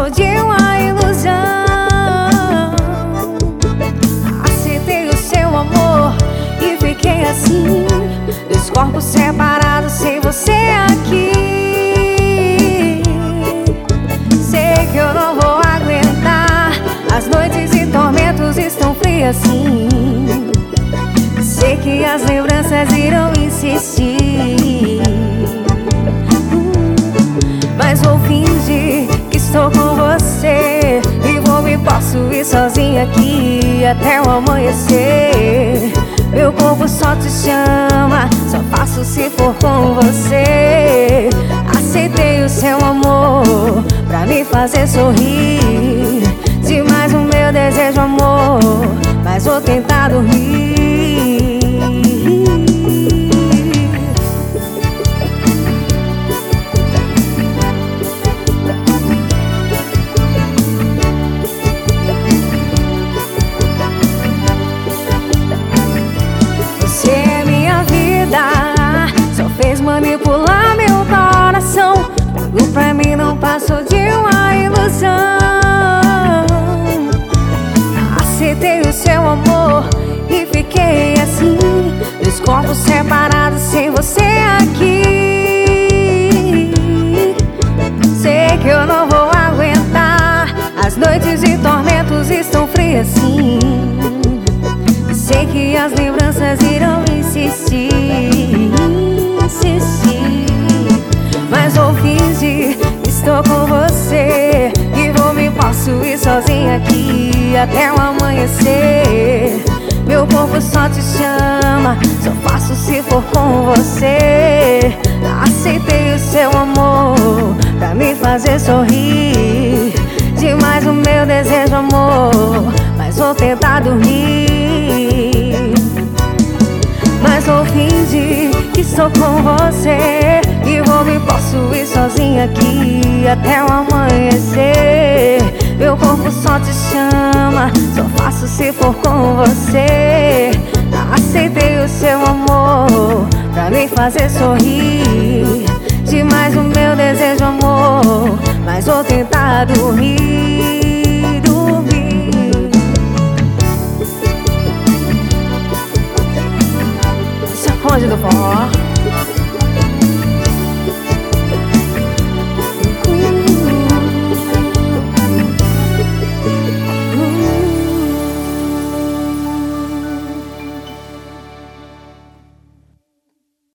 passou de uma ilusão. Aceitei o seu amor e fiquei assim, dois corpos separados sem você aqui. Sei que eu não vou aguentar, as noites e tormentos estão frias assim. Sei que as lembranças irão insistir, mas vou fingir que estou com você e vou me possuir sozinha aqui até o amanhecer. Meu corpo só te chama, só faço se for com você. Aceitei o seu amor pra me fazer sorrir. Demais o meu desejo, amor, mas vou tentar dormir. Você é minha vida, só fez manipular meu coração. Tudo pra mim não passou de uma ilusão. Aceitei o seu amor e fiquei assim, dois corpos separados sem você aqui. Sei que eu não vou aguentar, as noites e tormentos estão frias assim. Sei que as lembranças irão insistir, mas vou fingir que estou com você e vou me possuir sozinha aqui até o amanhecer. Meu corpo só te chama, só faço se for com você. Aceitei o seu amor pra me fazer sorrir. Demais o meu desejo, amor, mas vou tentar dormir. Mas vou fingir que estou com você e vou me possuir sozinha aqui até o amanhecer. Meu corpo só te chama, só faço se for com você. Aceitei o seu amor pra me fazer sorrir. Demais o meu desejo, amor, mas vou tentar dormir, dormir. Sacode do forró.